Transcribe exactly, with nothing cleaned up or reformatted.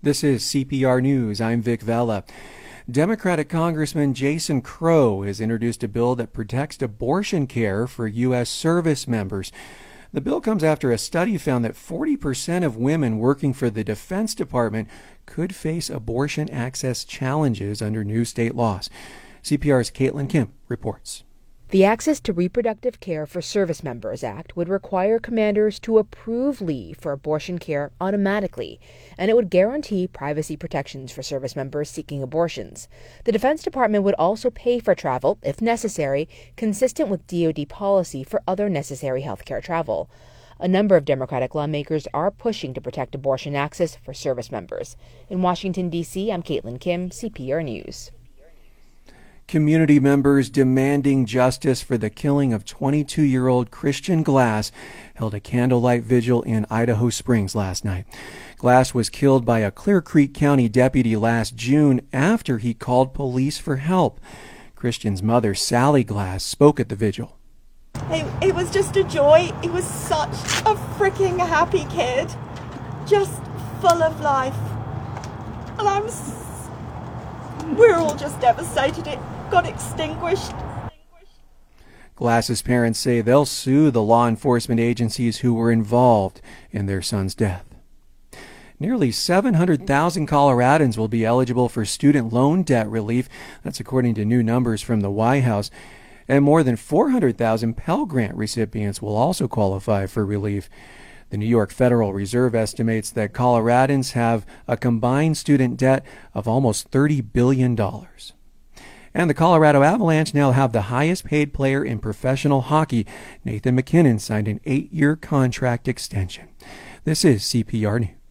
This is C P R News. I'm Vic Vela. Democratic Congressman Jason Crow has introduced a bill that protects abortion care for U S service members. The bill comes after a study found that forty percent of women working for the Defense Department could face abortion access challenges under new state laws. C P R's Caitlin Kim reports. The Access to Reproductive Care for Service Members Act would require commanders to approve leave for abortion care automatically, and it would guarantee privacy protections for service members seeking abortions. The Defense Department would also pay for travel, if necessary, consistent with D O D policy for other necessary health care travel. A number of Democratic lawmakers are pushing to protect abortion access for service members. In Washington, D C, I'm Caitlin Kim, C P R News. Community members demanding justice for the killing of twenty-two-year-old Christian Glass held a candlelight vigil in Idaho Springs last night. Glass was killed by a Clear Creek County deputy last June after he called police for help. Christian's mother, Sally Glass, spoke at the vigil. It, it was just a joy. He was such a freaking happy kid, just full of life. And I'm, s- we're all just devastated. It got extinguished. Glass's parents say they'll sue the law enforcement agencies who were involved in their son's death. Nearly seven hundred thousand Coloradans will be eligible for student loan debt relief. That's according to new numbers from the White House. And more than four hundred thousand Pell Grant recipients will also qualify for relief. The New York Federal Reserve estimates that Coloradans have a combined student debt of almost thirty billion dollars. And the Colorado Avalanche now have the highest paid player in professional hockey. Nathan MacKinnon signed an eight-year contract extension. This is C P R News.